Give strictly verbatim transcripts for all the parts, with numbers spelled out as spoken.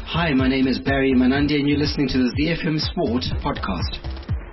Hi, my name is Barry Manandi and you're listening to the Z F M Sport podcast.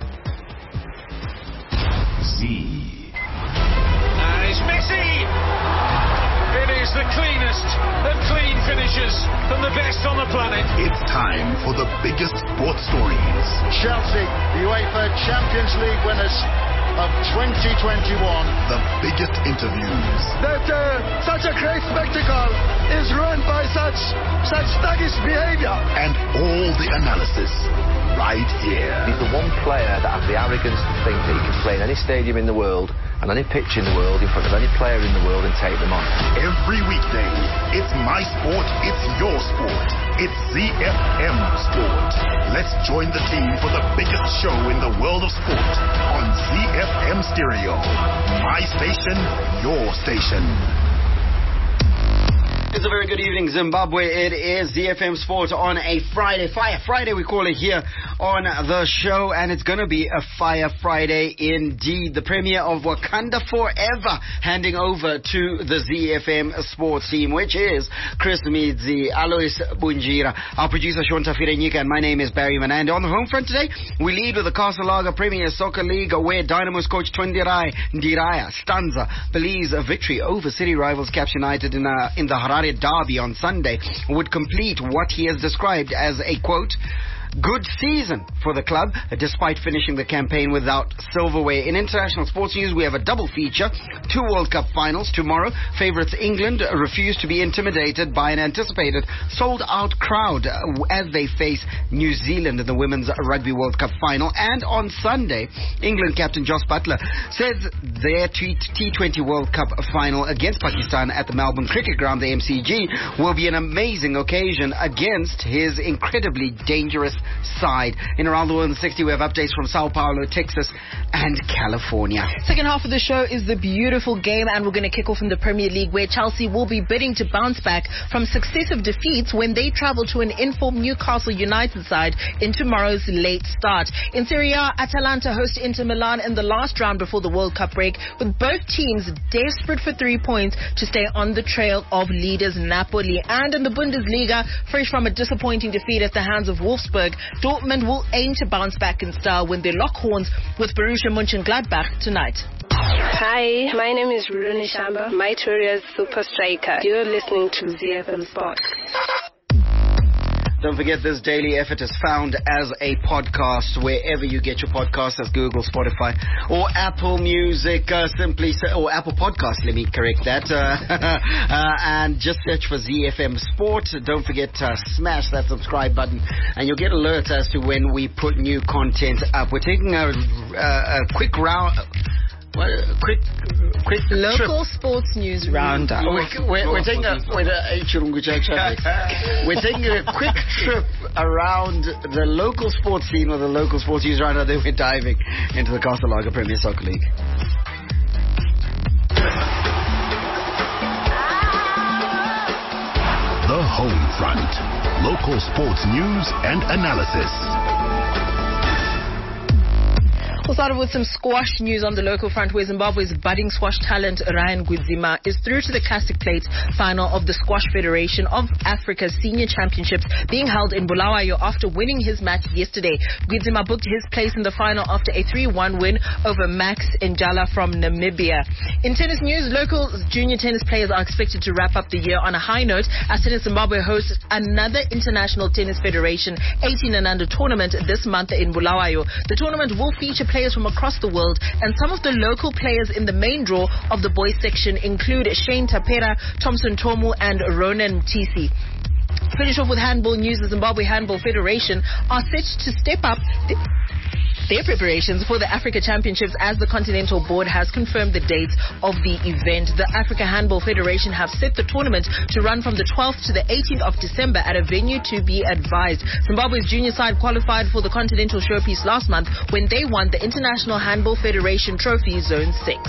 Z. And it's Messi! It is the cleanest of clean finishes from the best on the planet. It's time for the biggest sports stories. Chelsea, UEFA Champions League winners of twenty twenty-one. The biggest interviews. That uh, such a great spectacle is ruined by such such thuggish behavior. And all the analysis right here. He's the one player that has the arrogance to think that he can play in any stadium in the world and any pitch in the world in front of any player in the world and take them on. Every weekday, it's my sport, it's your sport. It's Z F M Sport. Let's join the team for the biggest show in the world of sport on Z F M Stereo. My station, your station. It's a very good evening, Zimbabwe. It is Z F M Sport on a Friday. Fire Friday, we call it here on the show. And it's going to be a Fire Friday indeed. The premiere of Wakanda Forever handing over to the Z F M Sports team, which is Chris Midzi, Alois Bunjira, our producer Shonta Firenyika, and my name is Barry Manandi. On the home front today, we lead with the Castle Lager Premier Soccer League, where Dynamo's coach Twendirai Ndiraya Stanza believes a victory over city rivals Caps United in, a, in the Harare derby on Sunday would complete what he has described as a, quote, good season for the club, despite finishing the campaign without silverware. In international sports news, we have a double feature. Two World Cup finals tomorrow. Favourites England refuse to be intimidated by an anticipated sold-out crowd as they face New Zealand in the Women's Rugby World Cup final. And on Sunday, England captain Jos Buttler says their T twenty World Cup final against Pakistan at the Melbourne Cricket Ground, the M C G, will be an amazing occasion against his incredibly dangerous side. In Around the World in sixty, we have updates from Sao Paulo, Texas, and California. Second half of the show is the beautiful game, and we're going to kick off in the Premier League, where Chelsea will be bidding to bounce back from successive defeats when they travel to an informed Newcastle United side in tomorrow's late start. In Serie A, Atalanta host Inter Milan in the last round before the World Cup break, with both teams desperate for three points to stay on the trail of leaders Napoli. And in the Bundesliga, fresh from a disappointing defeat at the hands of Wolfsburg, Dortmund will aim to bounce back in style when they lock horns with Borussia Mönchengladbach tonight. Hi, my name is Rune Shamba, my Toria's super striker. You're listening to Z F M Sport. Don't forget, this daily effort is found as a podcast wherever you get your podcasts, as Google, Spotify, or Apple Music. Uh, simply say, or Apple Podcasts. Let me correct that. Uh, uh, and just search for Z F M Sport. Don't forget to smash that subscribe button, and you'll get alerts as to when we put new content up. We're taking a, a, a quick round. What, quick, quick local trip. sports news roundup. We're, we're, we're taking a we're, we're taking a quick trip around the local sports scene with the local sports news roundup. Then we're diving into the Castle Lager Premier Soccer League. The home front. Local sports news and analysis. We'll start with some squash news on the local front, where Zimbabwe's budding squash talent Ryan Gwidzima is through to the Classic Plate final of the Squash Federation of Africa's Senior Championships, being held in Bulawayo after winning his match yesterday. Gwidzima booked his place in the final after a three one win over Max Njala from Namibia. In tennis news, local junior tennis players are expected to wrap up the year on a high note as Tennis Zimbabwe hosts another International Tennis Federation eighteen and under tournament this month in Bulawayo. The tournament will feature players from across the world, and some of the local players in the main draw of the boys section include Shane Tapera, Thompson Tomu, and Ronan Mtisi. Finish off with handball news. The Zimbabwe Handball Federation are set to step up th- their preparations for the Africa Championships, as the Continental Board has confirmed the dates of the event. The Africa Handball Federation have set the tournament to run from the twelfth to the eighteenth of December at a venue to be advised. Zimbabwe's junior side qualified for the Continental Showpiece last month when they won the International Handball Federation Trophy Zone six.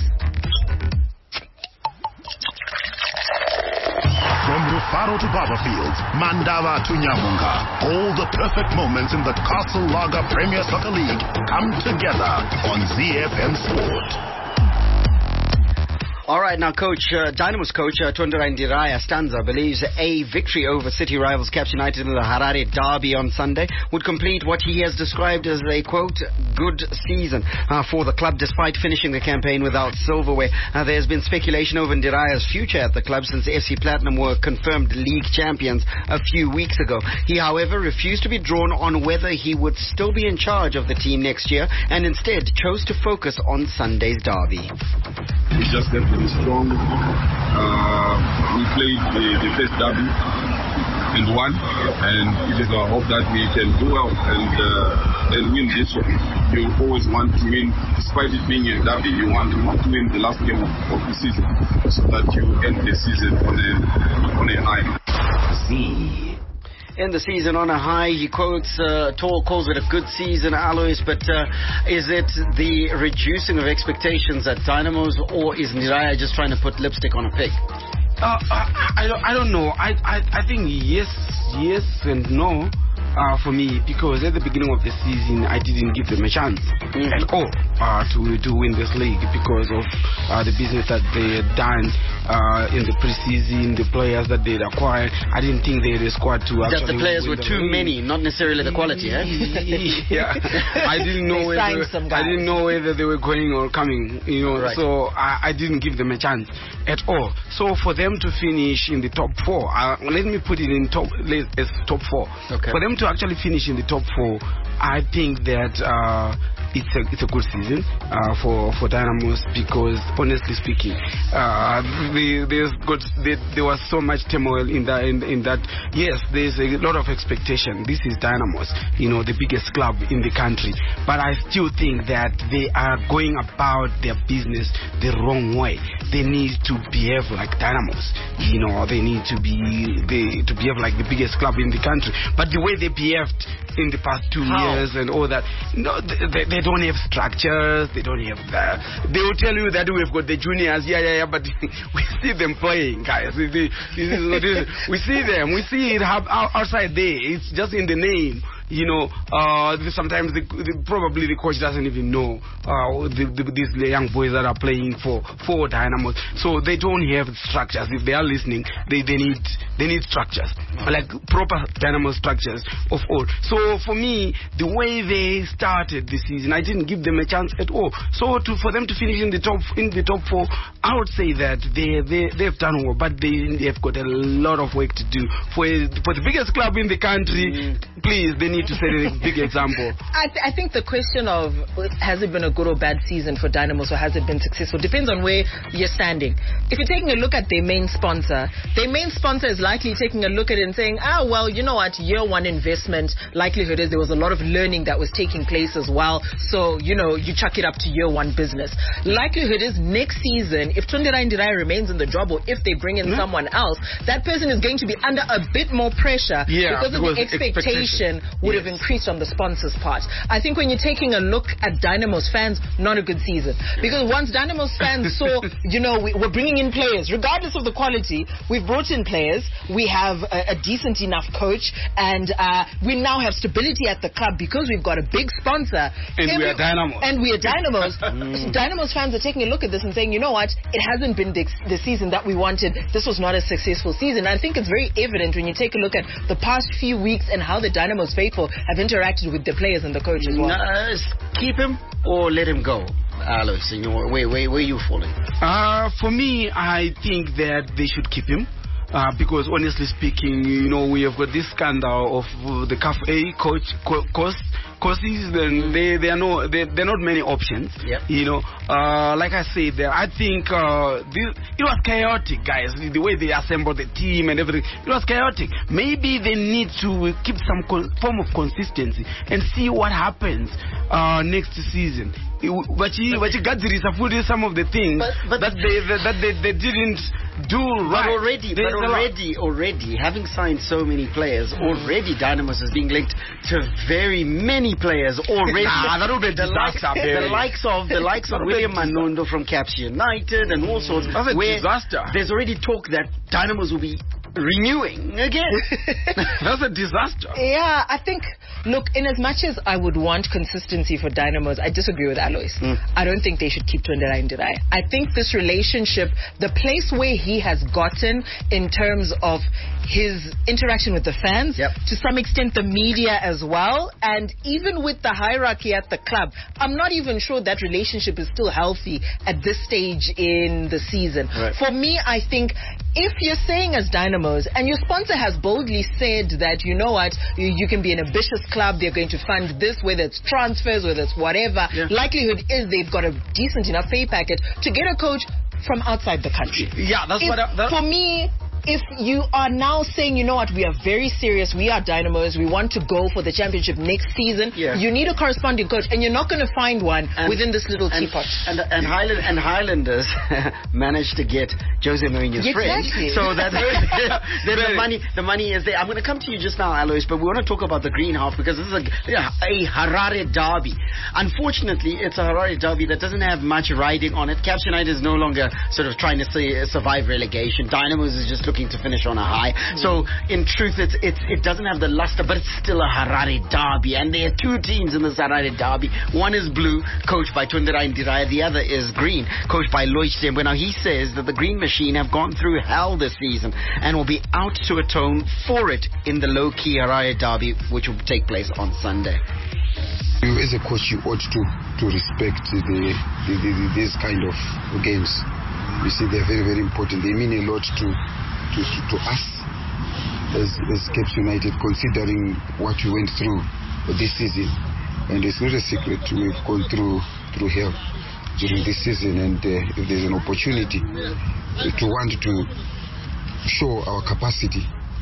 From Rufaro to Barberfield, Mandava to Nyamunga, all the perfect moments in the Castle Lager Premier Soccer League come together on Z F M Sport. All right, now, Coach, uh, Dynamo's coach, uh, Tonderai Ndiraya Stanza, believes a victory over city rivals Caps United in the Harare derby on Sunday would complete what he has described as a, quote, good season uh, for the club, despite finishing the campaign without silverware. Uh, there's been speculation over Ndiraya's future at the club since F C Platinum were confirmed league champions a few weeks ago. He, however, refused to be drawn on whether he would still be in charge of the team next year and instead chose to focus on Sunday's derby. We just have to be strong. Uh, we played the, the first derby and won, and it is our hope that we can do well and uh, and win this one. You always want to win, despite it being a derby. You want to, to win the last game of, of the season, so that you end the season on a on a high. Z. End the season on a high. He quotes, uh, Tall calls it a good season, Alois, but uh, is it the reducing of expectations at Dynamos, or is Ndiraya just trying to put lipstick on a pig? Uh, I, I, don't, I don't know. I, I, I think yes, yes and no. Uh, for me, because at the beginning of the season I didn't give them a chance mm-hmm. at all uh, to to win this league because of uh, the business that they had done uh, in the preseason, the players that they had acquired. I didn't think they had a squad to actually. Just the players were too league. many, not necessarily the quality. Eh? Yeah, I didn't know whether I didn't know whether they were going or coming. You know, right. so I, I didn't give them a chance at all. So for them to finish in the top four, uh, let me put it in top as top four. Okay. For them to actually finish in the top four, I think that uh, it's a it's a good season uh, for for Dynamos because honestly speaking, uh, the, there's got there, there was so much turmoil in that in, in that. Yes, there's a lot of expectation. This is Dynamos, you know, the biggest club in the country, but I still think that they are going about their business the wrong way. They need to behave like Dynamos, you know. They need to be they to behave like the biggest club in the country, but the way they behaved in the past two How? years and all that, no, they, they don't have structures, they don't have that. They will tell you that we've got the juniors, yeah, yeah, yeah, but we see them playing, guys. We see, we see them, we see it outside there. It's just in the name. You know, uh, sometimes the, the, probably the coach doesn't even know uh, the, the, these young boys that are playing for for Dynamos. So they don't have structures. If they are listening, they, they need they need structures, like proper Dynamo structures of all. So for me, the way they started the season, I didn't give them a chance at all. So to for them to finish in the top in the top four, I would say that they they they've done well, but they they've got a lot of work to do. For for the biggest club in the country, mm. please they need to set a big example. I, th- I think the question of has it been a good or bad season for Dynamos or has it been successful depends on where you're standing. If you're taking a look at their main sponsor, their main sponsor is likely taking a look at it and saying, ah, well, you know what, year one investment, likelihood is there was a lot of learning that was taking place as well. So, you know, you chuck it up to year one business. Likelihood is next season, if Tonderai Ndiraya remains in the job or if they bring in mm-hmm. someone else, that person is going to be under a bit more pressure yeah, because of the expectation, expectation. would yes. have increased on the sponsor's part. I think when you're taking a look at Dynamos fans, not a good season. Because once Dynamos fans saw, you know, we, we're bringing in players, regardless of the quality, we've brought in players, we have a, a decent enough coach, and uh, we now have stability at the club because we've got a big sponsor. And Every, we are Dynamos. And we are Dynamos. mm. Dynamos fans are taking a look at this and saying, you know what, it hasn't been the, the season that we wanted. This was not a successful season. I think it's very evident when you take a look at the past few weeks and how the Dynamos faithful have interacted with the players and the coach as well. Uh, keep him or let him go, Alois? You know, where, where, where are you falling? Uh, for me, I think that they should keep him. Uh, because honestly speaking, you know, we have got this scandal of uh, the C A F A coach co- cost courses. Then they they are no they they're not many options. Yep. You know, uh, like I said, there I think uh, this, it was chaotic, guys. The, the way they assembled the team and everything, it was chaotic. Maybe they need to keep some con- form of consistency and see what happens uh, next season. But you but you got some of the things but, but that they that, that they, they didn't do right. But already, they, but already, already, having signed so many players, already Dynamos is being linked to very many players already. Nah, that would be the, likes, the likes of the likes of William Manondo from Caps United and all sorts. That's a where disaster. There's already talk that Dynamos will be renewing again. That's a disaster. Yeah, I think Look, in as much as I would want consistency for Dynamos, I disagree with Alois. Mm. I don't think they should keep Tunderai Ndirai. I think this relationship, the place where he has gotten in terms of his interaction with the fans, yep. to some extent the media as well, and even with the hierarchy at the club, I'm not even sure that relationship is still healthy at this stage in the season. Right. For me, I think if you're saying as Dynamos, and your sponsor has boldly said that, you know what, you, you can be an ambitious club, they're going to fund this, whether it's transfers, whether it's whatever, yeah. likelihood is they've got a decent enough pay packet to get a coach from outside the country. Yeah, that's if, what I, that... For me, if you are now saying, you know what, we are very serious, we are Dynamos, we want to go for the championship next season, yeah. you need a corresponding coach, and you're not going to find one and, within this little and, teapot. And, and, Highland, and Highlanders managed to get Jose Mourinho's exactly. friend, so that then the money, the money is there. I'm going to come to you just now, Alois, but we want to talk about the green half because this is a, a Harare derby. Unfortunately, it's a Harare derby that doesn't have much riding on it. Caps United is no longer sort of trying to say, survive relegation. Dynamos is just looking to finish on a high. Mm. So in truth, it's, it's it doesn't have the luster, but it's still a Harare derby, and there are two teams in this Harare derby. One is blue, coached by Tunderai Ndirai. The other is green, coached by Loic Tembo. Now he says that the Green Machine have gone through hell this season and will be out to atone for it in the low-key Harare derby, which will take place on Sunday. You, as a coach, you ought to to respect the, the, the, the these kind of games. You see, they're very, very important. They mean a lot to to, to, to us as, as Caps United, considering what we went through this season. And it's not a secret, we've gone through through hell during this season. And uh, if there's an opportunity to want to show our capacity,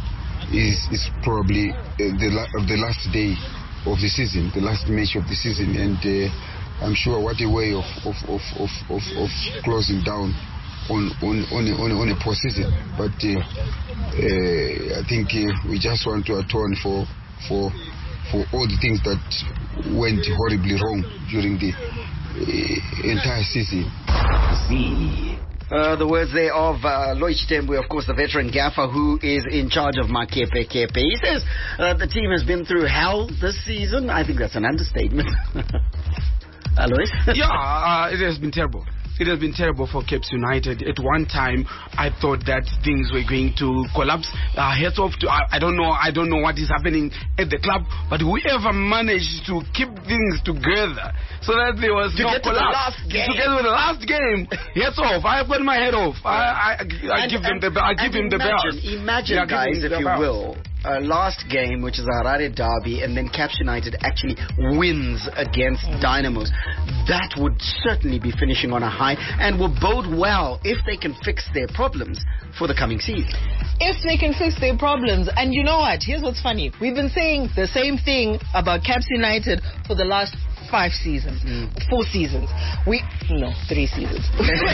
is is probably uh, the la- of the last day of the season, the last match of the season. And uh, I'm sure what a way of of, of, of, of, of closing down on on on a, on a, on a poor season. But uh, uh, I think uh, we just want to atone for for for all the things that went horribly wrong during the uh, entire season. Z. Uh, the words there of uh, Loic Tembo, of course, the veteran gaffer who is in charge of Makepe Kepe. He says uh, the team has been through hell this season. I think that's an understatement. Alois? Yeah, uh, it has been terrible. It has been terrible for Caps United. At one time, I thought that things were going to collapse. Uh, heads off to I, I don't know. I don't know what is happening at the club, but whoever managed to keep things together so that there was to no get collapse. To the last game. Together with the last game, heads off. I've got my head off. I, I, I, I and, give and, them the. I give him the belt. Imagine, yeah, guys, if you bells. will. Uh, last game, which is a Harare derby, and then Caps United actually wins against mm. Dynamos. That would certainly be finishing on a high and will bode well if they can fix their problems for the coming season. If they can fix their problems. And you know what? Here's what's funny. We've been saying the same thing about Caps United for the last five seasons, mm. four seasons. We no three seasons.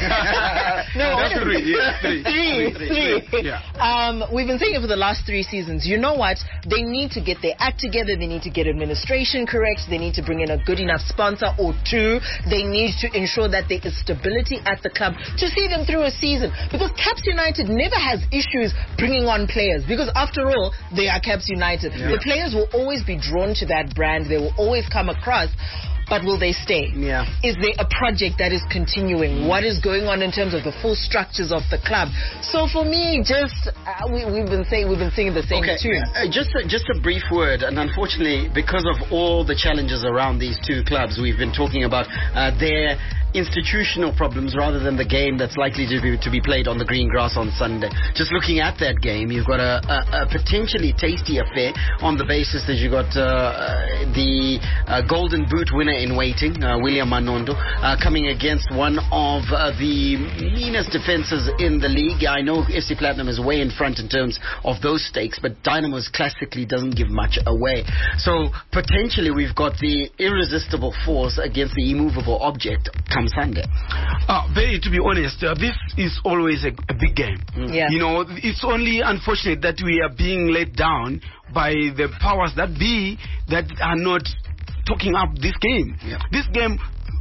no, three, yeah, three, three, three, three. three. Yeah. Um, we've been saying it for the last three seasons. You know what? They need to get their act together. They need to get administration correct. They need to bring in a good enough sponsor or two. They need to ensure that there is stability at the club to see them through a season. Because Caps United never has issues bringing on players. Because after all, they are Caps United. Yeah. The players will always be drawn to that brand. They will always come across. But will they stay? Yeah. Is there a project that is continuing? What is going on in terms of the full structures of the club? So for me, just uh, we, we've been saying we've been singing the same okay. tune. Uh, just a, just a brief word, and unfortunately, because of all the challenges around these two clubs, we've been talking about uh, their institutional problems rather than the game that's likely to be to be played on the green grass on Sunday. Just looking at that game, you've got a, a, a potentially tasty affair on the basis that you've got uh, the uh, Golden Boot winner in waiting, uh, William Manondo, uh, coming against one of uh, the meanest defenses in the league. I know F C Platinum is way in front in terms of those stakes, but Dynamos classically doesn't give much away. So potentially we've got the irresistible force against the immovable object come Sunday. Uh, very, to be honest, uh, this is always a, a big game. Mm. Yeah. You know, it's only unfortunate that we are being let down by the powers that be that are not talking up this game. Yeah. This game,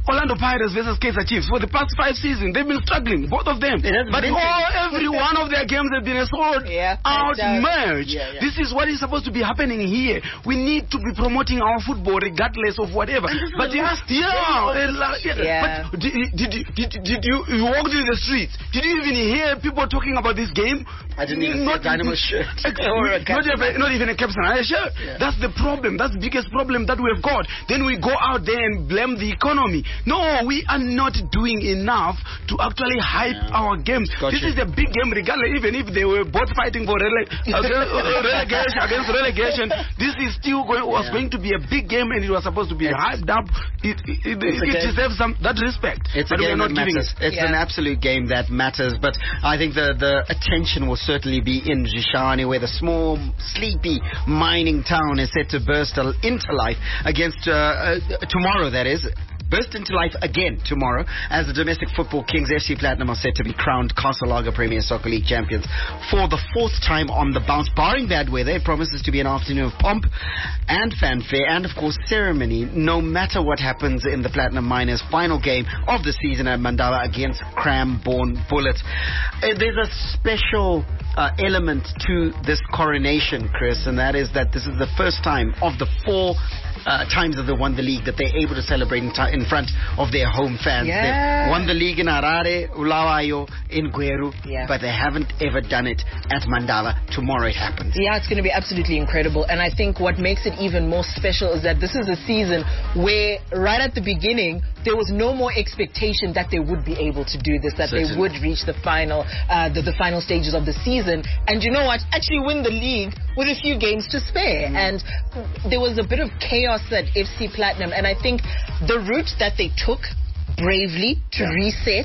Orlando Pirates versus Kaizer Chiefs. For the past five seasons, they've been struggling, both of them. But all, every one of their games have been a sold yeah, out merge. Yeah, yeah. This is what is supposed to be happening here. We need to be promoting our football regardless of whatever. But yeah, yeah, yeah. But did, did, did, did you you walk through the streets? Did you even hear people talking about this game? I didn't even not see a Dynamo shirt. or a not, even, not even a captain. A shirt. Yeah. That's the problem. That's the biggest problem that we've got. Then we go out there and blame the economy. No, we are not doing enough to actually hype yeah. our games. Gotcha. This is a big game, regardless, even if they were both fighting for rele relegation against relegation. This is still going, was yeah. going to be a big game, and it was supposed to be it's, hyped up. It, it, it, it deserves some that respect. It's but a game we are not that giving matters. it. It's yeah. an absolute game that matters. But I think the the attention will certainly be in Zishani, where the small, sleepy mining town is set to burst into life against uh, uh, tomorrow. That is. Burst into life again tomorrow as the domestic football kings F C Platinum are set to be crowned Castle Lager Premier Soccer League champions for the fourth time on the bounce. Barring bad weather, it promises to be an afternoon of pomp and fanfare and, of course, ceremony, no matter what happens in the Platinum Miners' final game of the season at Mandava against Cranborne Bullets. Uh, there's a special uh, element to this coronation, Chris, and that is that this is the first time of the four Uh, times that they won the league that they're able to celebrate in, in front of their home fans. Yeah. They've won the league in Harare, Ulawayo, in Gweru, yeah. but they haven't ever done it at Mandava. Tomorrow it happens. Yeah, it's going to be absolutely incredible. And I think what makes it even more special is that this is a season where right at the beginning there was no more expectation that they would be able to do this, that Certainly. they would reach the final, uh, the, the final stages of the season. And you know what? Actually win the league with a few games to spare. Mm. And there was a bit of chaos at F C Platinum, and I think the route that they took bravely to yeah. reset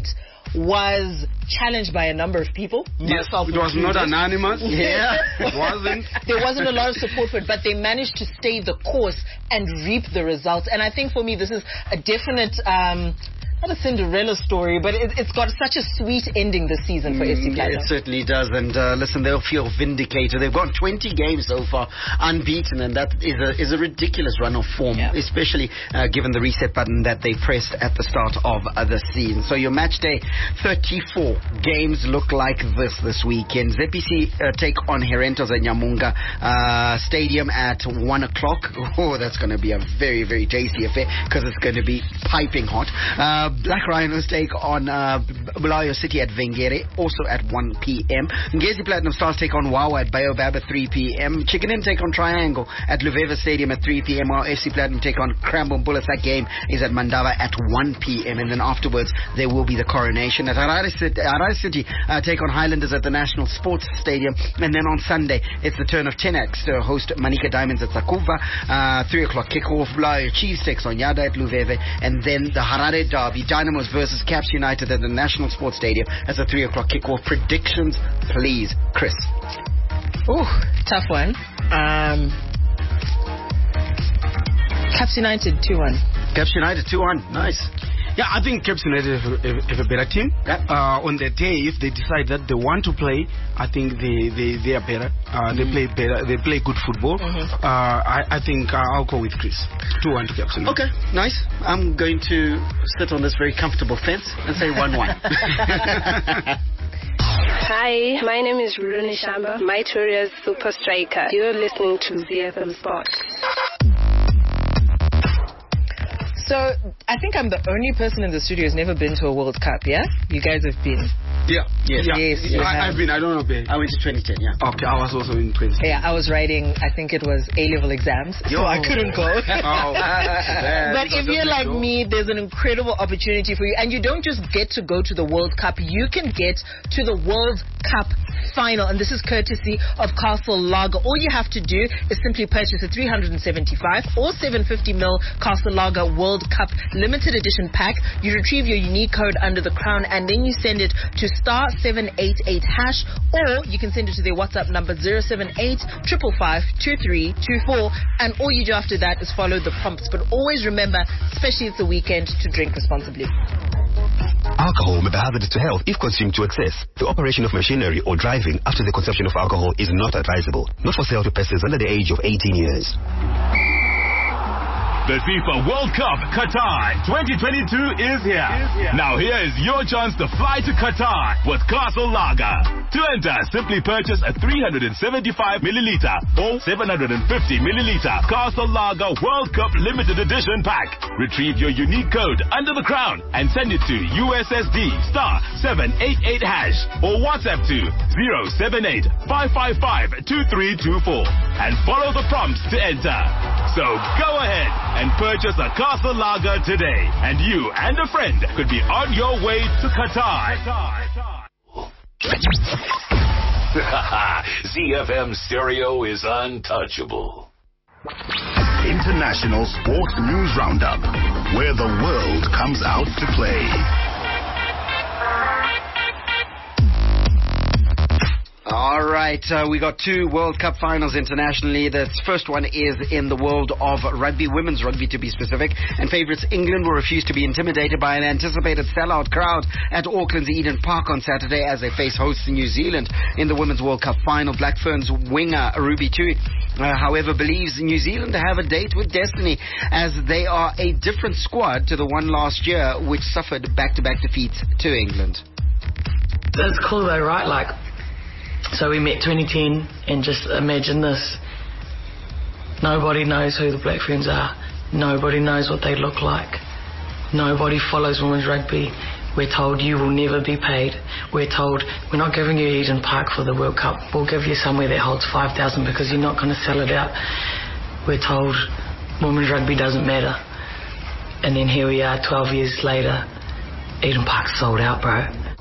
was challenged by a number of people. Yes, it was not anonymous. Yeah, it wasn't. There wasn't a lot of support for it, but they managed to stay the course and reap the results. And I think for me, this is a definite. Um, Not a Cinderella story, but it, it's got such a sweet ending this season for mm, F C Platinum. It certainly does, and uh, listen, they'll feel vindicated. They've got twenty games so far unbeaten, and that is a is a ridiculous run of form, yeah. especially uh, given the reset button that they pressed at the start of uh, the season. So your match day thirty-four games look like this this weekend. Z P C uh, take on Herentos at Nyamunga uh, Stadium at one o'clock. Oh, that's going to be a very, very tasty affair because it's going to be piping hot. Uh, Black Rhinos take on uh, Bulawayo City at Vengere, also at one p.m. Ngezi Platinum Stars take on Wawa at Baobab at three p.m. Chicken Inn take on Triangle at Luveva Stadium at three p.m. While F C Platinum take on Cranborne Bullets. That game is at Mandava at one p.m. And then afterwards, there will be the coronation. At Harare City, Harare City uh, take on Highlanders at the National Sports Stadium. And then on Sunday, it's the turn of Tenax to host Manika Diamonds at Sakuva. Uh, three o'clock kickoff. Bulawayo Chiefs takes on Yada at Luveve. And then the Harare Derby, Dynamos versus Caps United at the National Sports Stadium as a three o'clock kickoff. Predictions, please, Chris. Ooh, tough one. Um, Caps United two one. Caps United two one. Nice. Yeah, I think Caps United have, have, have a better team. Yep. Uh, on their day, if they decide that they want to play, I think they, they, they are better. Uh, mm. They play better. They play good football. Mm-hmm. uh, I, I think uh, I'll go with Chris. two one to Caps United. Okay, nice. I'm going to sit on this very comfortable fence and say one one. Hi, my name is Rune Shamba. My Toria's Super Striker. You're listening to Z F M Sport. So, I think I'm the only person in the studio who's never been to a World Cup, yeah? You guys have been. Yeah. Yes. Yeah. Yes, you I, have. I've been, I don't know, babe. I went to twenty ten, yeah. Okay, I was also in twenty ten. Yeah, I was writing, I think it was A-level exams, so Yo. I couldn't go. Oh, but if you're like me, there's an incredible opportunity for you. And you don't just get to go to the World Cup, you can get to the World Cup final. And this is courtesy of Castle Lager. All you have to do is simply purchase a three hundred seventy-five or seven hundred fifty milliliter Castle Lager World Cup limited edition pack. You retrieve your unique code under the crown and then you send it to star seven eight eight hash, or you can send it to their WhatsApp number zero seven eight five five five two three two four, and all you do after that is follow the prompts. But always remember, especially it's the weekend, to drink responsibly. Alcohol may be hazardous to health if consumed to excess. The operation of machinery or driving after the consumption of alcohol is not advisable. Not for sale to persons under the age of eighteen years. The FIFA World Cup Qatar twenty twenty-two is here. Now here is your chance to fly to Qatar with Castle Lager. To enter, simply purchase a three hundred seventy-five milliliter or seven hundred fifty milliliter Castle Lager World Cup Limited Edition pack. Retrieve your unique code under the crown and send it to U S S D star seven eight eight hash or WhatsApp to zero seven eight five five five two three two four and follow the prompts to enter. So go ahead and purchase a Castle Lager today, and you and a friend could be on your way to Qatar. Z F M Stereo is untouchable. International Sports News Roundup, where the world comes out to play. All right, uh, we got two World Cup finals internationally. The first one is in the world of rugby, women's rugby to be specific. And favourites England will refuse to be intimidated by an anticipated sellout crowd at Auckland's Eden Park on Saturday as they face hosts New Zealand in the Women's World Cup final. Black Ferns winger Ruby Tui, uh, however, believes New Zealand have a date with destiny as they are a different squad to the one last year, which suffered back-to-back defeats to England. That's cool though, right? Like, so we met twenty ten, and just imagine this. Nobody knows who the Black Ferns are. Nobody knows what they look like. Nobody follows women's rugby. We're told you will never be paid. We're told we're not giving you Eden Park for the World Cup. We'll give you somewhere that holds five thousand because you're not going to sell it out. We're told women's rugby doesn't matter. And then here we are twelve years later. Eden Park's sold out, bro.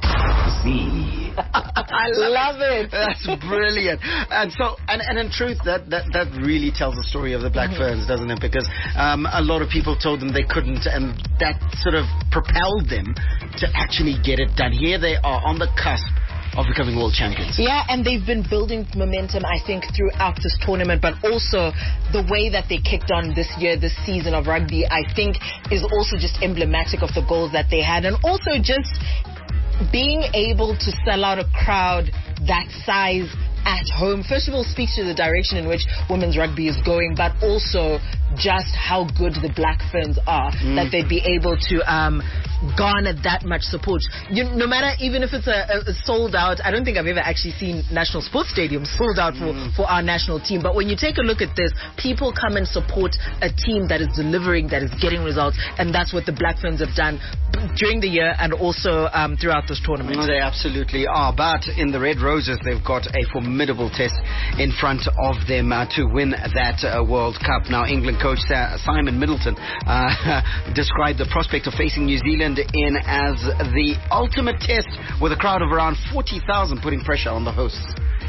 See. I love it. That's brilliant. And so, and, and in truth, that, that, that really tells the story of the Black mm-hmm. Ferns, doesn't it? Because um, a lot of people told them they couldn't, and that sort of propelled them to actually get it done. Here they are on the cusp of becoming world champions. Yeah, and they've been building momentum, I think, throughout this tournament, but also the way that they kicked on this year, this season of rugby, I think is also just emblematic of the goals that they had, and also just being able to sell out a crowd that size at home, first of all, speaks to the direction in which women's rugby is going, but also just how good the Black Ferns are, mm. that they'd be able to um, garner that much support. You, no matter, even if it's a, a sold out, I don't think I've ever actually seen National Sports Stadium sold out for, mm. for our national team. But when you take a look at this, people come and support a team that is delivering, that is getting results, and that's what the Black Ferns have done during the year and also um, throughout this tournament. They absolutely are. But in the Red Roses, they've got a formidable test in front of them uh, to win that uh, World Cup. Now, England coach uh, Simon Middleton uh, described the prospect of facing New Zealand in as the ultimate test with a crowd of around forty thousand putting pressure on the hosts.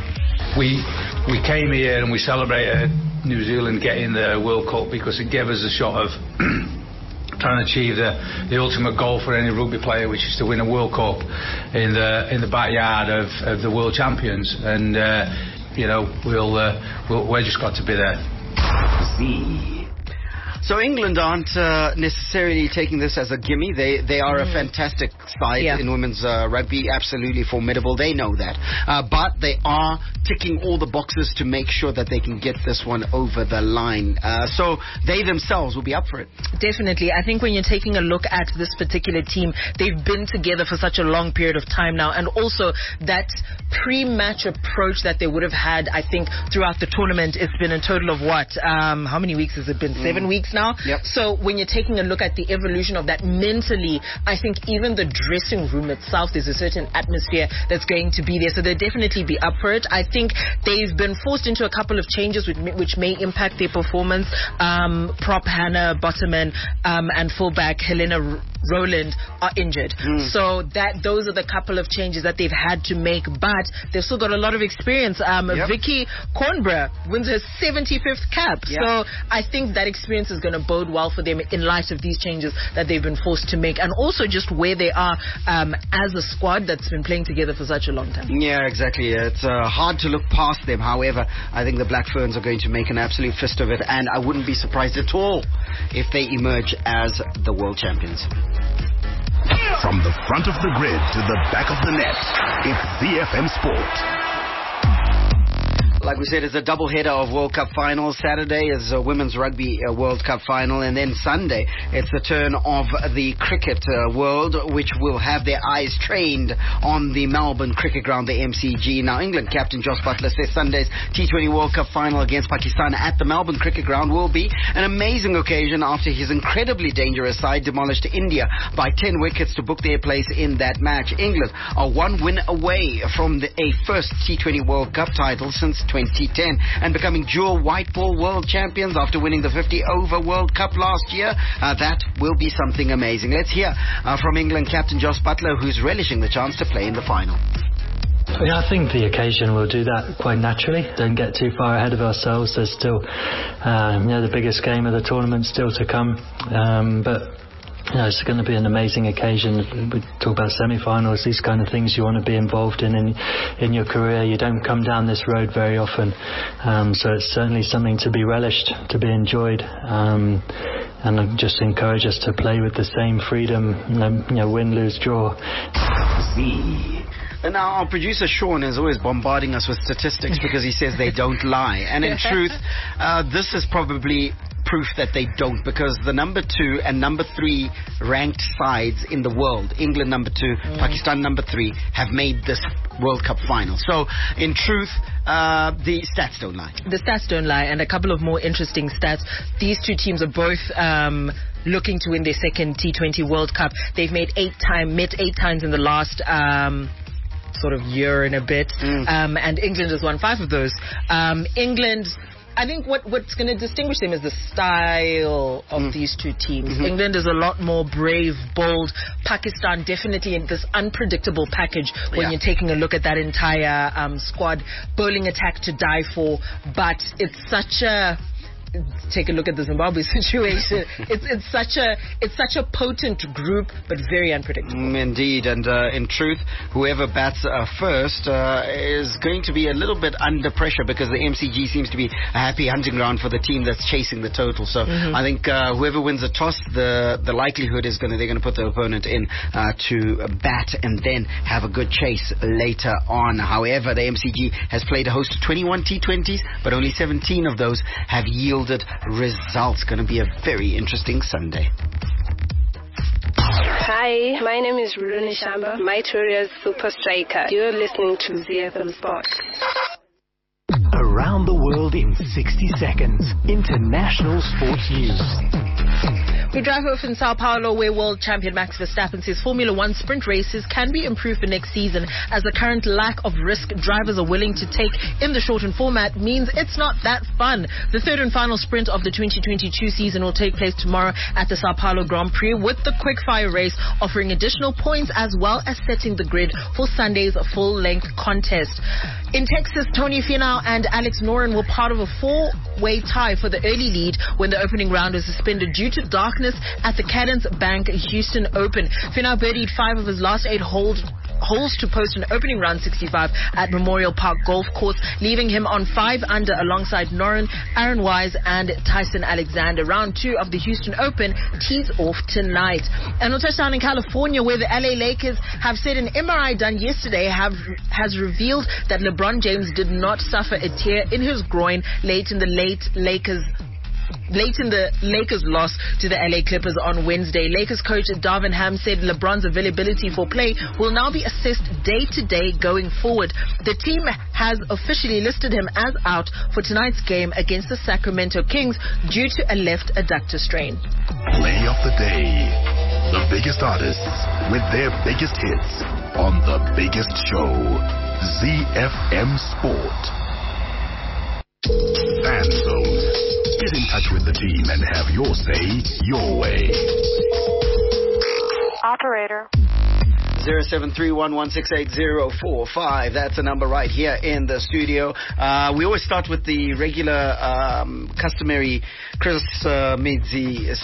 We we came here and we celebrated New Zealand getting the World Cup because it gave us a shot of trying to achieve the, the ultimate goal for any rugby player, which is to win a World Cup in the in the backyard of, of the world champions. And uh, you know, we'll, uh, we'll we're just got to be there. See. So England aren't uh, necessarily taking this as a gimme. They they are mm. a fantastic side yeah. in women's uh, rugby, absolutely formidable. They know that. Uh, but they are ticking all the boxes to make sure that they can get this one over the line. Uh, so they themselves will be up for it. Definitely. I think when you're taking a look at this particular team, they've been together for such a long period of time now. And also that pre-match approach that they would have had, I think, throughout the tournament, it's been a total of what? Um, how many weeks has it been? Seven mm. weeks now? Yep. So when you're taking a look at the evolution of that mentally, I think even the dressing room itself, there's a certain atmosphere that's going to be there. So they'll definitely be up for it. I think they've been forced into a couple of changes which may, which may impact their performance. Um, prop Hannah Bottoman um, and fullback Helena R- Rowland are injured. Mm. So that those are the couple of changes that they've had to make, but they've still got a lot of experience. Um, yep. Vicky Cornborough wins her seventy-fifth cap. Yep. So I think that experience is going to bode well for them in light of these changes that they've been forced to make, and also just where they are um, as a squad that's been playing together for such a long time. Yeah, exactly. It's uh, hard to look past them. However, I think the Black Ferns are going to make an absolute fist of it, and I wouldn't be surprised at all if they emerge as the world champions. From the front of the grid to the back of the net, it's Z F M Sport. Like we said, it's a double header of World Cup finals. Saturday is a Women's Rugby uh, World Cup final, and then Sunday it's the turn of the cricket uh, world, which will have their eyes trained on the Melbourne Cricket Ground, the M C G. Now, England captain Jos Buttler says Sunday's T twenty World Cup final against Pakistan at the Melbourne Cricket Ground will be an amazing occasion after his incredibly dangerous side demolished India by ten wickets to book their place in that match. England are one win away from the, a first T twenty World Cup title since twenty ten and becoming dual white ball world champions after winning the fifty over World Cup last year. Uh, that will be something amazing. Let's hear uh, from England captain Jos Buttler, who's relishing the chance to play in the final. Yeah, I think the occasion will do that quite naturally. Don't get too far ahead of ourselves. There's still, um, you know, the biggest game of the tournament still to come. Um, but you know, it's going to be an amazing occasion. We talk about semi-finals, these kind of things you want to be involved in in, in your career. You don't come down this road very often. Um, so it's certainly something to be relished, to be enjoyed. Um, and I just encourage us to play with the same freedom, you know, you know win, lose, draw. See. And now our producer Sean is always bombarding us with statistics because he says they don't lie. And in truth, uh, this is probably proof that they don't, because the number two and number three ranked sides in the world, England number two, mm. Pakistan number three, have made this World Cup final. So in truth, uh, the stats don't lie. The stats don't lie. And a couple of more interesting stats. These two teams are both um, looking to win their second T twenty World Cup. They've made eight time, met eight times in the last um, sort of year and a bit. Mm. Um, and England has won five of those. Um, England... I think what, what's going to distinguish them is the style of mm. these two teams. Mm-hmm. England is a lot more brave, bold. Pakistan definitely in this unpredictable package when yeah. you're taking a look at that entire um, squad. Bowling attack to die for, but it's such a... Take a look at the Zimbabwe situation. it's it's such a it's such a potent group, but very unpredictable. Mm, indeed, and uh, in truth, whoever bats uh, first uh, is going to be a little bit under pressure, because the M C G seems to be a happy hunting ground for the team that's chasing the total. So mm-hmm. I think uh, whoever wins the toss, the the likelihood is going to they're going to put the opponent in uh, to bat and then have a good chase later on. However, the M C G has played a host of twenty-one T twenties, but only seventeen of those have yielded results. Going to be a very interesting Sunday. Hi, my name is Rune Shamba. My Tour is Super Striker. You're listening to Z F M Sport. Around the world in sixty seconds. International sports news. We drive off in Sao Paulo, where world champion Max Verstappen says Formula One sprint races can be improved for next season, as the current lack of risk drivers are willing to take in the shortened format means it's not that fun. The third and final sprint of the twenty twenty-two season will take place tomorrow at the Sao Paulo Grand Prix, with the quickfire race offering additional points as well as setting the grid for Sunday's full-length contest. In Texas, Tony Finau and Alex Noren were part of a four-way tie for the early lead when the opening round was suspended due to darkness at the Cadence Bank Houston Open. Finau birdied five of his last eight holes holes to post an opening round sixty-five at Memorial Park Golf Course, leaving him on five under alongside Noren, Aaron Wise and Tyson Alexander. Round two of the Houston Open tees off tonight. And we'll touch down in California, where the L A Lakers have said an M R I done yesterday have has revealed that LeBron James did not suffer a tear in his groin late in the late Lakers Late in the Lakers' loss to the L A Clippers on Wednesday. Lakers coach Darvin Ham said LeBron's availability for play will now be assessed day to day going forward. The team has officially listed him as out for tonight's game against the Sacramento Kings due to a left adductor strain. Play of the day. The biggest artists with their biggest hits on the biggest show. Z F M Sport. Fan Zone. Get in touch with the team and have your say your way. Operator. zero seven three one one six eight zero four five. That's a number right here in the studio. Uh, we always start with the regular, um, customary Chris uh, Midzi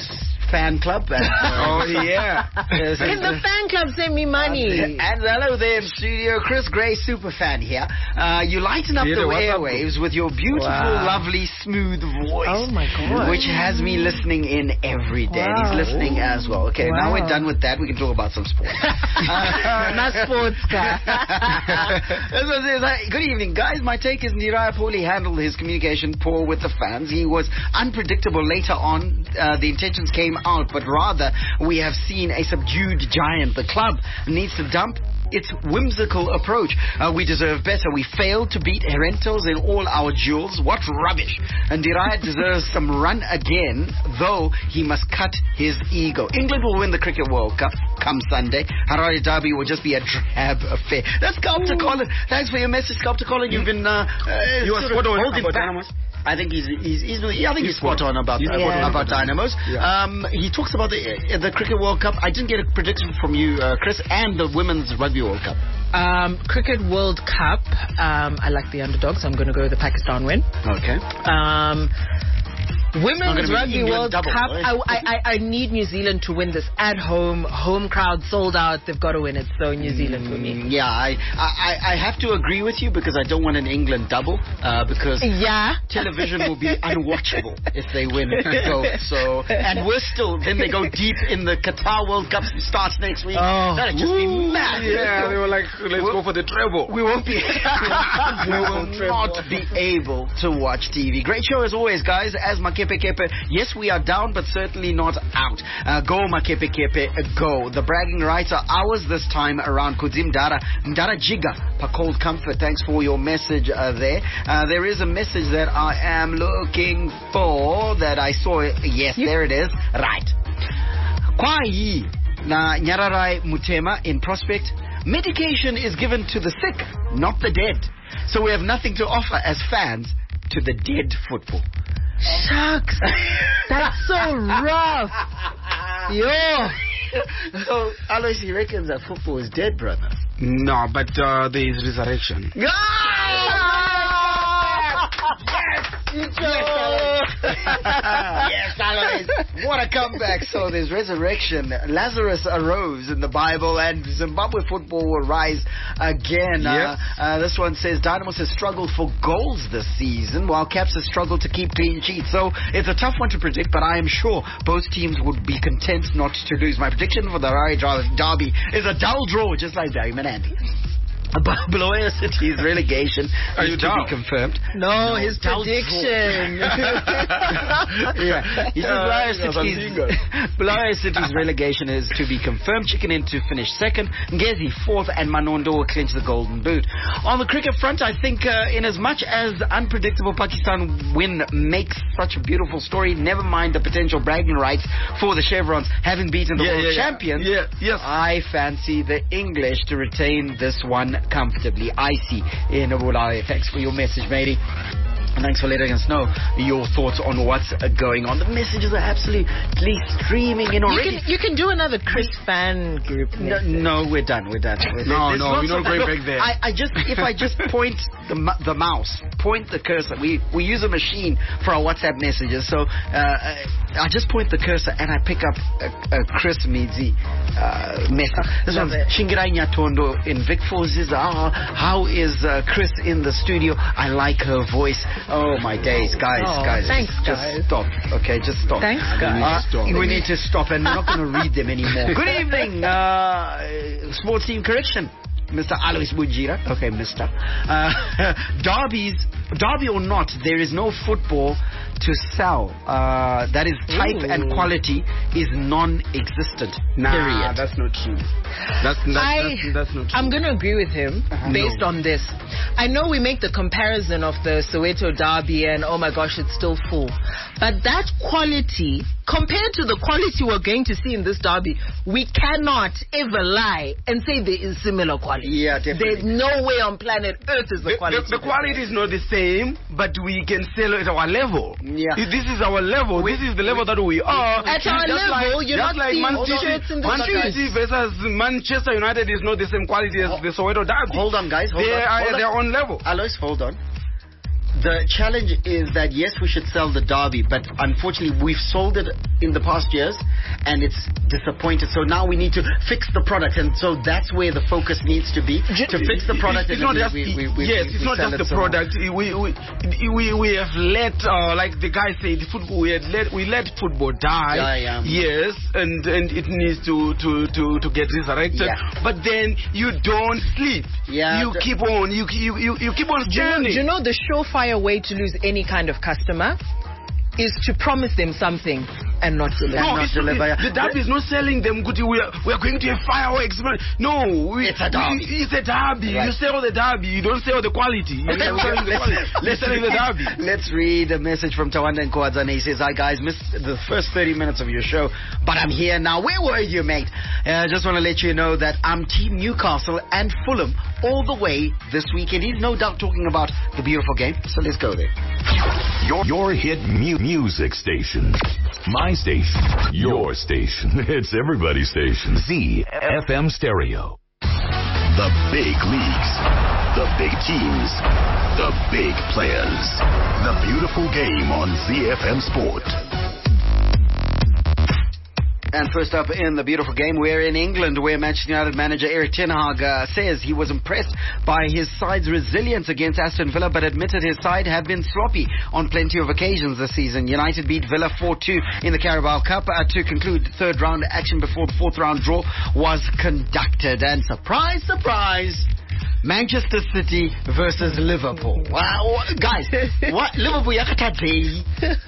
fan club. And, uh, oh, yeah. Yes, Can the fan club send me money? And, and hello there in studio, Chris Gray, super fan here. Uh, you lighten up Yeah, the what's up, airwaves with your beautiful, Wow. lovely, smooth voice. Oh my God. Which has me listening in every day. And Wow. he's listening as well. Okay, now Wow. we're done with that. We can talk about some sports. uh, Not sports guy. This one says, "Hi, good evening, guys. My take is Niraya poorly handled his communication poor with the fans. He was unpredictable later on. Uh, the intentions came out, but rather we have seen a subdued giant. The club needs to dump its whimsical approach. Uh, we deserve better. We failed to beat Herentos in all our duels. What rubbish. And Diraya deserves some run again, though he must cut his ego. England will win the Cricket World Cup come Sunday. Harare Derby will just be a drab affair." That's Sculptor Colin. Thanks for your message, Sculptor Colin. You've been uh, uh, You are sort spot of on holding about back. Dynamos. I think he's, he's, he's yeah, I think he's, He's spot on about He's uh, spot on about about Dynamos. Yeah. Um, he talks about the uh, the Cricket World Cup. I didn't get a prediction from you, uh, Chris, and the Women's Rugby World Cup. Um, Cricket World Cup. Um, I like the underdogs. So I'm going to go with the Pakistan win. Okay. Um, not Women's gonna be Rugby England World double, Cup. right? I, I, I need New Zealand to win this at home. Home crowd sold out. They've got to win it. So New Zealand for me. Mm, Yeah, I, I I have to agree with you because I don't want an England double uh, because Yeah. television will be unwatchable if they win both. So and we're still then they go deep in the Qatar World Cup starts next week. Oh. That'd just be mad. Yeah, they were like, let's go for the treble. We won't be we will not be able to watch T V. Great show as always, guys. As Makepe Kepe, yes, we are down, but certainly not out. Uh, go Makepe Kepe, uh, go. The bragging rights are ours this time around. Kudzim Dara, Ndara Jiga, Pacold Comfort. Thanks for your message uh, there. Uh, there is a message that I am looking for that I saw. Yes, there it is. Right. Kwai na Nyararai Mutema in Prospect. Medication is given to the sick, not the dead. So we have nothing to offer as fans to the dead football. Shucks. That's so rough. Yo. So, Alois, he reckons that football is dead, brother. No, but uh, there is resurrection. Yes! Yes, Alois. What a comeback. So there's resurrection. Lazarus arose in the Bible and Zimbabwe football will rise again. Yep. Uh, uh, this one says Dynamos has struggled for goals this season while Caps has struggled to keep clean sheets. So it's a tough one to predict, but I am sure both teams would be content not to lose. My prediction for the Harare Derby is a dull draw, just like Barry Manandi. Bulawayo City's relegation Are is you to down? be confirmed. No, his doubtful. prediction. Yeah. He says Bulawayo City's, Bulawayo City's relegation is to be confirmed. Chicken Inn to finish second. Ngezi fourth, and Manondo will clinch the golden boot. On the cricket front, I think uh, in as much as the unpredictable Pakistan win makes such a beautiful story, never mind the potential bragging rights for the Chevrons having beaten the Yeah, world yeah, yeah. champions. Yeah, yes. I fancy the English to retain this one comfortably. I see in Bulawayo. Thanks for your message, matey. And thanks for letting us know your thoughts on what's uh, going on. The messages are absolutely streaming in You already. can, you can do another Chris fan group. No, no, we're done. We're done. We're No, there's no, lots we're not of- going look, back there. I, I just, if I just point the mu- the mouse, point the cursor. We we use a machine for our WhatsApp messages. So uh, I just point the cursor and I pick up a, a Chris Midzi uh, message. This Love one's it. Shingirai Nyatondo in Vic Falls. Is ah, how is uh, Chris in the studio? I like her voice. Oh my days, guys, Oh, guys. thanks, just, guys. Just stop. Okay, just stop. Thanks, guys. Uh, Stop. we need to stop, and we're not going to read them anymore. Good evening, uh, sports team correction. Mister Alois Bujira. Okay, Mister Uh, Derby's, Derby or not, there is no football to sell. Uh, that is type Ooh. and quality is non-existent. Nah, period. that's not true. That's, that's, I, that's, that's not true. I'm going to agree with him based No. on this. I know we make the comparison of the Soweto Derby and, oh my gosh, it's still full. But that quality, compared to the quality we're going to see in this derby, we cannot ever lie and say there is similar quality. Yeah, definitely. There's no way on planet Earth is the The, quality. the, the quality is not the same, but we can sell at our level. Yeah. If This is our level. We- this is the level that we are. At our Just level, like, you're just not like seeing Man all the City, shirts in the Man City versus Manchester United is not the same quality as the Soweto Derby. Hold on, guys. Hold they on. are hold at on. their own level. Alois, hold on. The challenge is that yes, we should sell the derby, but unfortunately, we've sold it in the past years, and it's disappointed. So now we need to fix the product, and so that's where the focus needs to be, to fix the product. It's, it's and not just, we, we, we, yes, we, it's we not just the product. We, we, we, we have let, uh, like the guy said, football, we, had let, we let football die. Yeah, yeah. Yes, and, and it needs to, to, to, to get resurrected. Yeah. But then you don't sleep. Yeah, you the, keep on, you, you, you, you keep on do you, know, journeying. do you know the surefire way to lose any kind of customer is to promise them something and not deliver. No, not it's deliver. Not, the derby is not selling them good. We are, we are going to have fireworks. No, we, it's a derby. We, it's a derby. Right. You sell the derby. You don't sell the quality. You're selling the quality. Let's, selling the derby. Let's read a message from Tawanda Nkwadzana. He says, "Hi guys, missed the first thirty minutes of your show, but I'm here now. Where were you, mate? I uh, just want to let you know that I'm Team Newcastle and Fulham all the way this weekend." He's no doubt talking about the beautiful game. So let's go there. Your, your hit mu- music station. My station. Your station. It's everybody's station. Z F M Stereo. The big leagues. The big teams. The big players. The beautiful game on Z F M Sport. And first up in the beautiful game, we're in England, where Manchester United manager Erik ten Hag uh, says he was impressed by his side's resilience against Aston Villa, but admitted his side have been sloppy on plenty of occasions this season. United beat Villa four two in the Carabao Cup uh, to conclude third round action before the fourth round draw was conducted. And surprise, surprise, Manchester City versus Liverpool. Wow, guys, what Liverpool yakatadzi.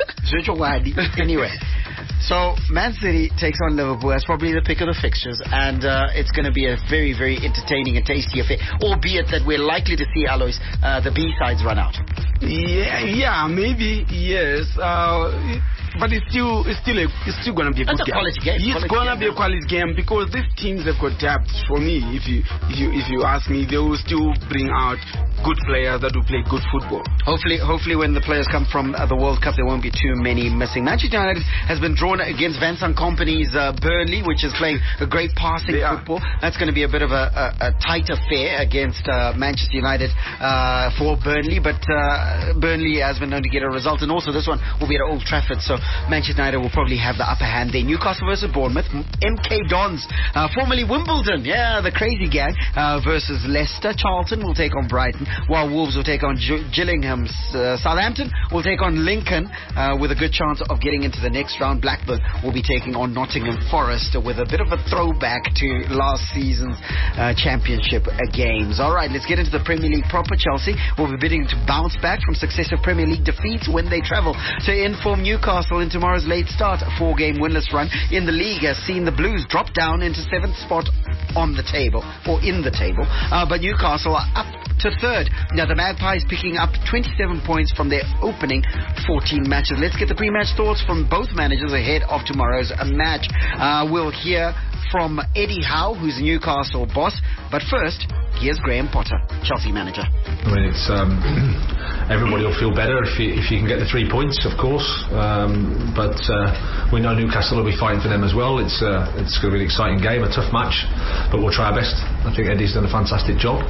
Anyway, so Man City takes on Liverpool. That's probably the pick of the fixtures, and uh, it's going to be a very, very entertaining and tasty affair. Albeit that we're likely to see, Alois, uh, the B sides run out. Yeah, yeah, maybe yes. Uh, But it's still, it's still, a, it's still going to be a That's good a quality game. It's going to be a quality game because these teams have got depth. For me, if you, if you, if you ask me, they will still bring out good players that will play good football. Hopefully, hopefully, when the players come from uh, the World Cup, there won't be too many missing. Manchester United has been drawn against Vincent Kompany's uh, Burnley, which is playing a great passing football. That's going to be a bit of a, a, a tight affair against uh, Manchester United uh, for Burnley, but uh, Burnley has been known to get a result, and also this one will be at Old Trafford, so Manchester United will probably have the upper hand there. Newcastle versus Bournemouth. M K Dons, uh, formerly Wimbledon, yeah, the crazy gang, uh, versus Leicester. Charlton will take on Brighton, while Wolves will take on G- Gillingham. Uh, Southampton will take on Lincoln, uh, with a good chance of getting into the next round. Blackburn will be taking on Nottingham Forest, with a bit of a throwback to last season's uh, championship uh, games. All right, let's get into the Premier League proper. Chelsea will be bidding to bounce back from successive Premier League defeats when they travel to inform Newcastle in tomorrow's late start. A four-game winless run in the league has seen the Blues drop down into seventh spot on the table, or in the table, uh, but Newcastle are up to third. Now the Magpies picking up twenty-seven points from their opening fourteen matches. Let's get the pre-match thoughts from both managers ahead of tomorrow's uh, match. Uh, we'll hear from Eddie Howe, who's the Newcastle boss, but first, here's Graham Potter, Chelsea manager. I mean, it's um, everybody will feel better if you, if you can get the three points, of course. Um, but uh, we know Newcastle will be fighting for them as well. It's uh, it's going to be an exciting game, a tough match, but we'll try our best. I think Eddie's done a fantastic job.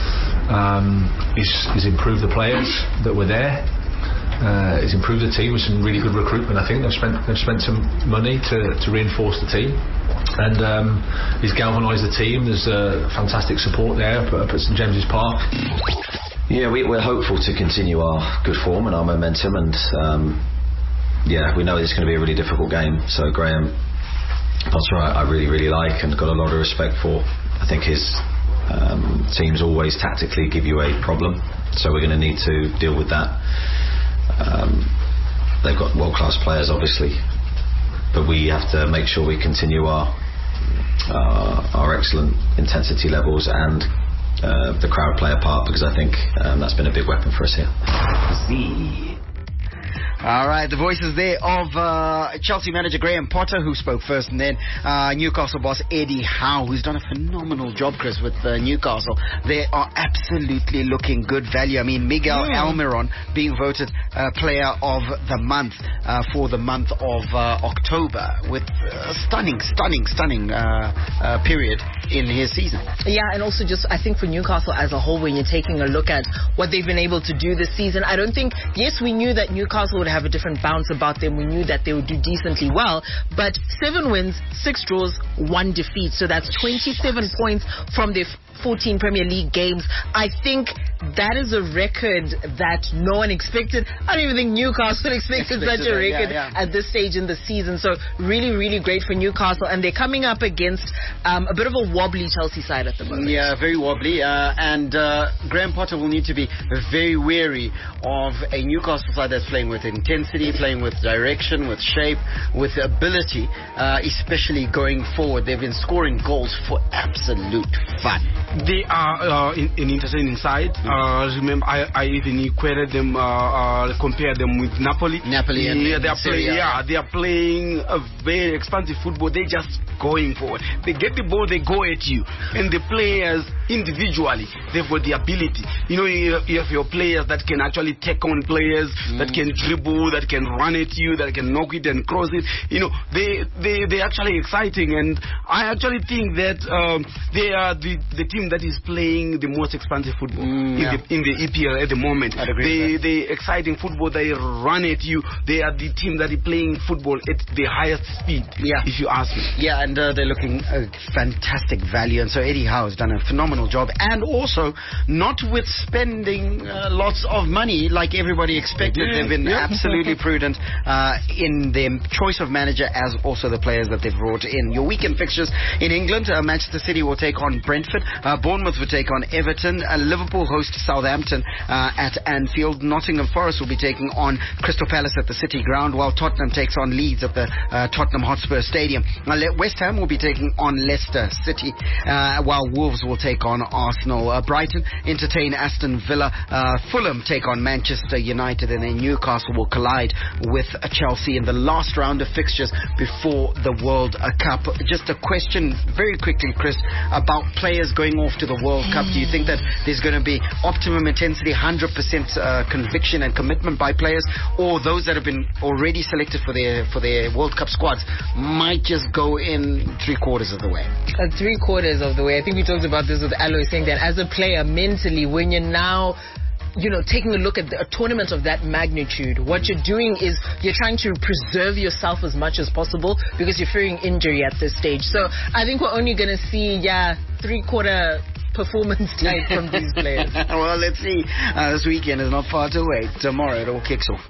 Um, he's, he's improved the players that were there. Uh, he's improved the team with some really good recruitment. I think they've spent they've spent some money to, to reinforce the team, and um, he's galvanised the team. There's uh, fantastic support there up at St James's Park. Yeah, we, we're hopeful to continue our good form and our momentum, and um, yeah, we know it's going to be a really difficult game. So Graham Potter, I, I really really like and got a lot of respect for. I think his um, teams always tactically give you a problem, so we're going to need to deal with that. Um, they've got world-class players, obviously, but we have to make sure we continue our uh, our excellent intensity levels and uh, the crowd play a part, because I think um, that's been a big weapon for us here. Z. All right, the voices there of uh, Chelsea manager Graham Potter, who spoke first, and then uh, Newcastle boss Eddie Howe, who's done a phenomenal job, Chris, with uh, Newcastle. They are absolutely looking good value. I mean, Miguel mm. Almiron being voted uh, player of the month uh, for the month of uh, October, with a stunning, stunning, stunning uh, uh, period in his season. Yeah, and also just I think for Newcastle as a whole, when you're taking a look at what they've been able to do this season, I don't think, yes, we knew that Newcastle would have a different bounce about them. We knew that they would do decently well, but seven wins, six draws, one defeat. So that's twenty-seven points from their fourteen Premier League games. I think that is a record that no one expected. I don't even think Newcastle expected, expected such a record yeah, yeah. at this stage in the season. So really, really great for Newcastle. And they're coming up against um, a bit of a wobbly Chelsea side at the moment. Yeah, very wobbly. Uh, and uh, Graham Potter will need to be very wary of a Newcastle side that's playing with intensity, playing with direction, with shape, with ability, uh, especially going forward. They've been scoring goals for absolute fun. They are uh, in, an entertaining side. Uh, remember, I, I even equated them, uh, uh, compared them with Napoli. Napoli, and yeah, they are Serie playing. A. Yeah, they are playing a very expansive football. They just going forward. They get the ball, they go at you, and the players individually, they've got the ability. You know, you have, you have your players that can actually take on players, mm. that can dribble, that can run at you, that can knock it and cross it. You know, they they they actually exciting, and I actually think that um, they are the the team that is playing the most expansive football mm, in, yeah. the, in the E P L at the moment. They they exciting football. They run at you. They are the team that is playing football at the highest speed. Yeah, if you ask me. Yeah, and uh, they're looking a fantastic value. And so Eddie Howe has done a phenomenal job, and also not with spending uh, lots of money like everybody expected. Yeah, they've been yeah. absolutely prudent uh, in their choice of manager, as also the players that they've brought in. Your weekend fixtures in England: uh, Manchester City will take on Brentford. Uh, Bournemouth will take on Everton. Uh, Liverpool host Southampton uh, at Anfield. Nottingham Forest will be taking on Crystal Palace at the City Ground, while Tottenham takes on Leeds at the uh, Tottenham Hotspur Stadium. Uh, West Ham will be taking on Leicester City, uh, while Wolves will take on Arsenal. Uh, Brighton entertain Aston Villa. Uh, Fulham take on Manchester United, and then Newcastle will collide with uh, Chelsea in the last round of fixtures before the World uh, Cup. Just a question very quickly, Chris, about players going off to the World Cup. Do you think that there's going to be optimum intensity, one hundred percent uh, conviction and commitment by players, or those that have been already selected for their for their World Cup squads might just go in three quarters of the way? Uh, three quarters of the way. I think we talked about this with Aloy, saying that as a player, mentally, when you're now, you know, taking a look at the, a tournament of that magnitude, what you're doing is you're trying to preserve yourself as much as possible because you're fearing injury at this stage. So I think we're only going to see, yeah, three-quarter performance type from these players. Well, let's see. Uh, this weekend is not far to wait. Tomorrow it all kicks off.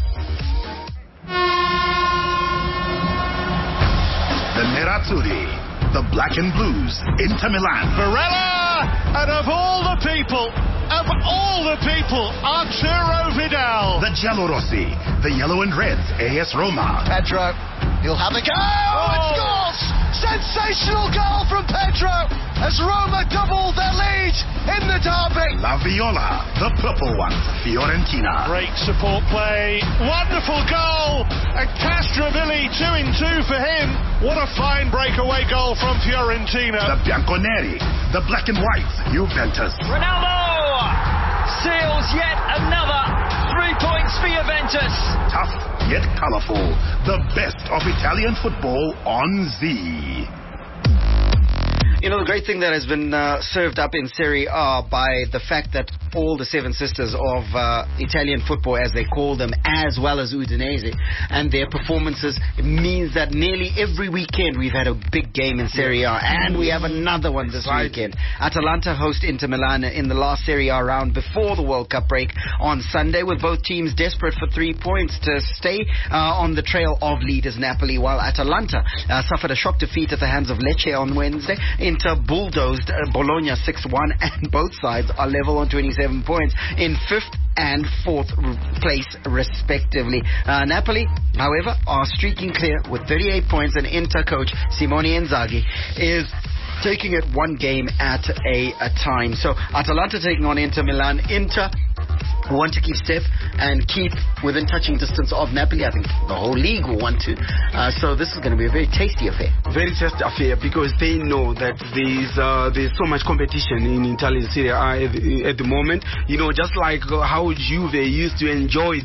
The Nerazzurri, the Black and Blues, Inter Milan. Barella, and of all the people, of all the people, Arturo Vidal. The Giallorossi, the Yellow and Reds, A S Roma. Pedro, he'll have a go. Oh, it scores! Sensational goal from Pedro as Roma double their lead in the derby. La Viola, the purple one, Fiorentina. Great support play, wonderful goal, and Castrovilli two in two for him. What a fine breakaway goal from Fiorentina. The Bianconeri, the black and white, Juventus. Ronaldo seals yet another three points for Juventus. Tough yet colourful, the best of Italian football on Z. You know, the great thing that has been uh, served up in Serie A by the fact that all the seven sisters of uh, Italian football, as they call them, as well as Udinese, and their performances, it means that nearly every weekend we've had a big game in Serie A, and we have another one this right. weekend. Atalanta host Inter Milan in the last Serie A round before the World Cup break on Sunday, with both teams desperate for three points to stay uh, on the trail of leaders Napoli, while Atalanta uh, suffered a shock defeat at the hands of Lecce on Wednesday. Inter bulldozed uh, Bologna six one, and both sides are level on twenty-seven points in fifth and fourth place respectively. Uh, Napoli, however, are streaking clear with thirty-eight points, and Inter coach Simone Inzaghi is taking it one game at a, a time. So Atalanta taking on Inter Milan. Inter want to keep step and keep within touching distance of Napoli. I think the whole league will want to. Uh, so this is going to be a very tasty affair. Very tasty affair because they know that there's uh, there's so much competition in Italian Serie A at the, at the moment. You know, just like how Juve used to enjoy this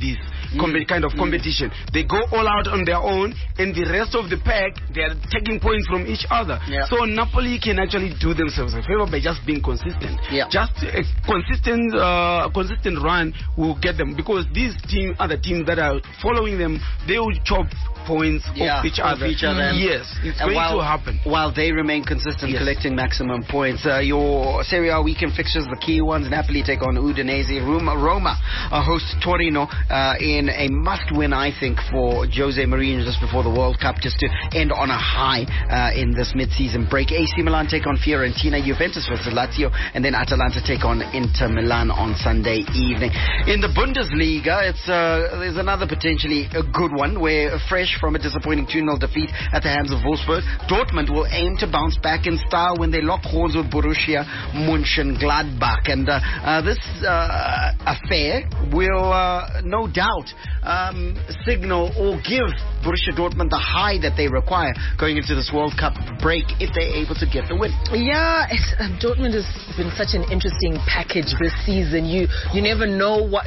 com- kind of competition. They go all out on their own, and the rest of the pack, they are taking points from each other. Yeah. So Napoli can actually do themselves a favor by just being consistent. Yeah. Just a consistent, uh, consistent run will get them, because these team, other teams that are following them, they will chop points yeah, off each off other. Each other. Yes, it's and going while, to happen. While they remain consistent, yes. collecting maximum points. Uh, your Serie A weekend fixtures, the key ones: Napoli take on Udinese, Roma, Roma uh, host Torino uh, in a must-win, I think, for Jose Mourinho just before the World Cup, just to end on a high uh, in this mid-season break. A C Milan take on Fiorentina, Juventus versus Lazio, and then Atalanta take on Inter Milan on Sunday evening. In the Bundesliga, it's uh, there's another potentially a good one, where fresh from a disappointing two nil defeat at the hands of Wolfsburg, Dortmund will aim to bounce back in style when they lock horns with Borussia Mönchengladbach. And uh, uh, this uh, affair will uh, no doubt um, signal or give Borussia Dortmund the high that they require going into this World Cup break if they're able to get the win. Yeah, it's, uh, Dortmund has been such an interesting package this season. You you never know what...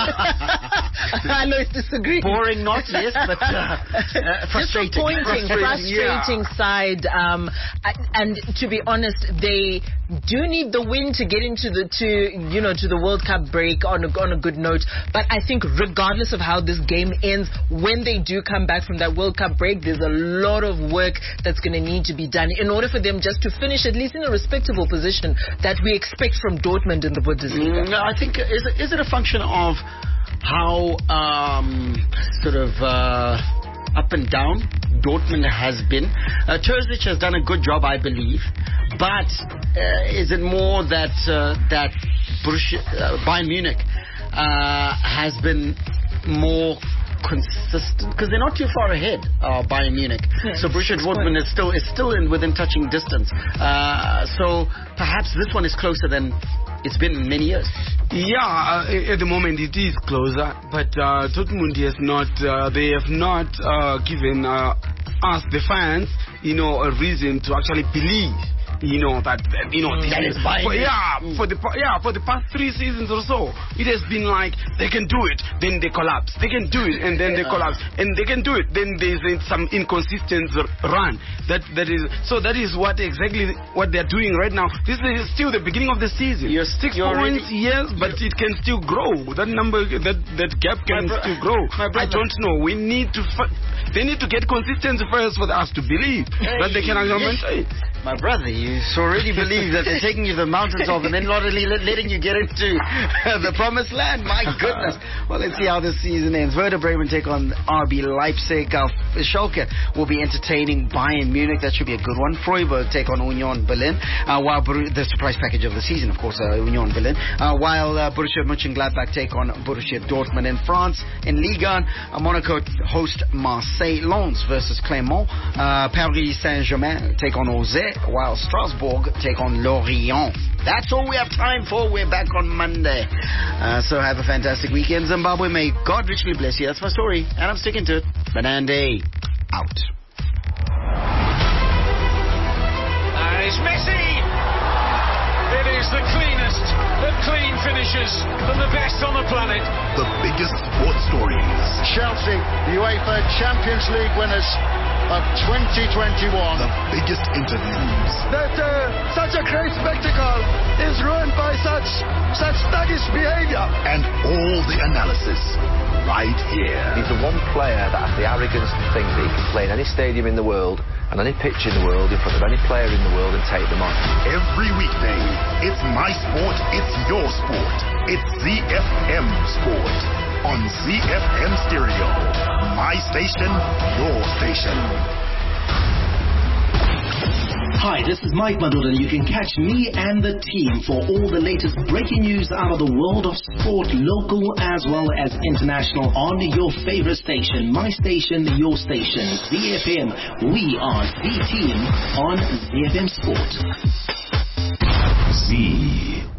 I know it's disagreeing. Boring not, yes, but uh, uh, frustrating. Disappointing, frustrating, frustrating yeah. side. Um, and to be honest, they do need the win to get into the to you know to the World Cup break on a, on a good note. But I think regardless of how this game ends, when they do come back from that World Cup break, there's a lot of work that's going to need to be done in order for them just to finish at least in a respectable position that we expect from Dortmund in the Bundesliga. Mm, I think is it, is it a function of how um, sort of uh, up and down Dortmund has been? Uh, Terzic has done a good job, I believe, but uh, is it more that uh, that Borussia, uh, Bayern Munich uh, has been more consistent, because they're not too far ahead, uh, Bayern Munich. Yeah, so Borussia Dortmund is still is still in within touching distance. Uh, so perhaps this one is closer than it's been in many years. Yeah, uh, at the moment it is closer, but uh, Dortmund has not. Uh, they have not uh, given uh, us, the fans, you know, a reason to actually believe. You know that you know that is for, yeah mm. for the yeah for the past three seasons or so, it has been like they can do it, then they collapse. They can do it, and then they collapse, and they can do it, then there's some inconsistent run. That that is so that is what exactly what they're doing right now. This is still the beginning of the season. You're Six you're points, already, yes, but it can still grow. That number, that that gap can bro- still grow. I don't know. We need to. F- they need to get consistency first for us to believe hey, that they can actually maintain. My brother, you already believe that they're taking you to the mountains of and then not only letting you get into the promised land. My goodness. Well, let's see how this season ends. Werder Bremen take on R B Leipzig. Uh, Schalke will be entertaining Bayern Munich. That should be a good one. Freiburg take on Union Berlin. Uh, while Bru- the surprise package of the season, of course, uh, Union Berlin. Uh, while uh, Borussia Mönchengladbach take on Borussia Dortmund. In France, in Ligue one, uh, Monaco host Marseille. Lens versus Clermont. Uh, Paris Saint-Germain take on Auxerre, while Strasbourg take on Lorient. That's all we have time for. We're back on Monday. Uh, so have a fantastic weekend, Zimbabwe. May God richly bless you. That's my story, and I'm sticking to it. Banande out. And it's Messi! It is the cleanest of clean finishes from the best on the planet. The biggest sports stories. Chelsea, UEFA Champions League winners of twenty twenty-one. The biggest interviews. That uh, such a great spectacle is ruined by such such thuggish behavior. And all the analysis right here. He's the one player that has the arrogance to think that he can play in any stadium in the world and any pitch in the world in front of any player in the world and take them on. Every weekday, it's my sport, it's your sport. It's Z F M Sport on Z F M Stereo. My station, your station. Hi, this is Mike Madoda, and you can catch me and the team for all the latest breaking news out of the world of sport, local as well as international, on your favorite station, my station, your station, Z F M. We are the team on Z F M Sport. Z